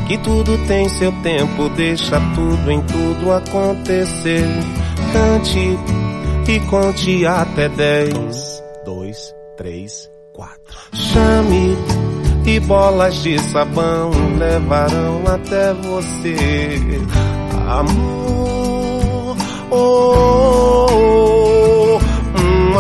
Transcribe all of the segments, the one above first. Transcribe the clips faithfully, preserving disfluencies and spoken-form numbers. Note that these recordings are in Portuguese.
que tudo tem seu tempo, deixa tudo em tudo acontecer. Cante e conte até dez. Dois, três, quatro. Chame e bolas de sabão levarão até você. Amor, oh, oh, oh, um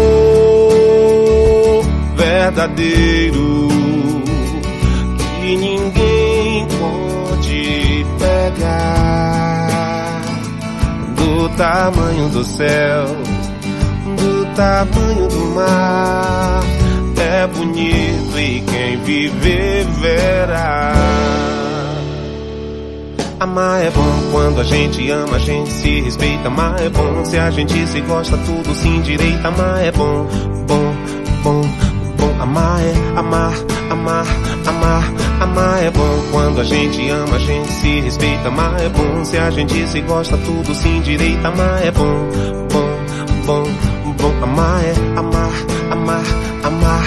amor verdadeiro que ninguém pode pegar. Do tamanho do céu, do tamanho do mar, é bonito e quem viver verá. Amar é bom quando a gente ama, a gente se respeita. Amar é bom se a gente se gosta, tudo se endireita. Amar é bom, bom, bom, bom. Amar é amar, amar, amar. Amar é bom quando a gente ama, a gente se respeita. Amar é bom se a gente se gosta, tudo se endireita. Amar é bom, bom, bom, bom. Amar é amar, amar, amar.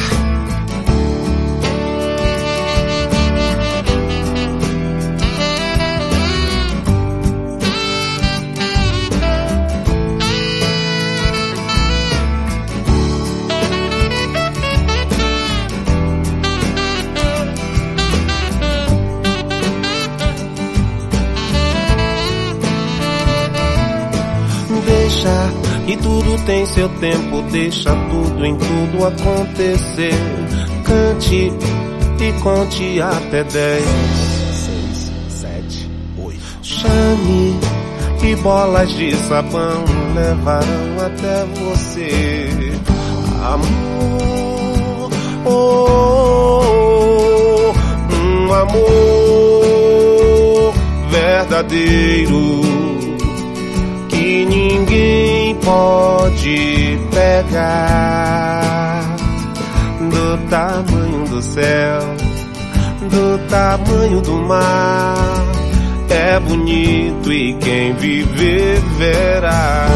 Deixa que tudo tem seu tempo, deixa tudo em tudo acontecer. Cante e conte até dez. Seis, sete, oito. Chame e bolas de sabão levarão até você. Amor, oh, oh, oh, um amor verdadeiro que ninguém pode pegar. Do tamanho do céu, do tamanho do mar, é bonito e quem viver verá.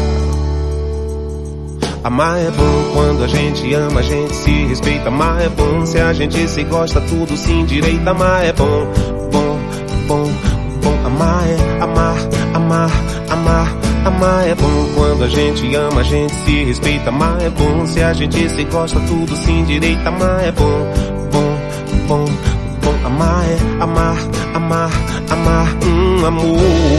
Amar é bom quando a gente ama, a gente se respeita. Amar é bom se a gente se gosta, tudo se endireita. Amar é bom, bom, bom, bom. Amar é amar, amar, amar. Amar é bom quando a gente ama, a gente se respeita. Amar é bom se a gente se gosta, tudo se endireita. Amar é bom, bom, bom, bom. Amar é amar, amar, amar, um amor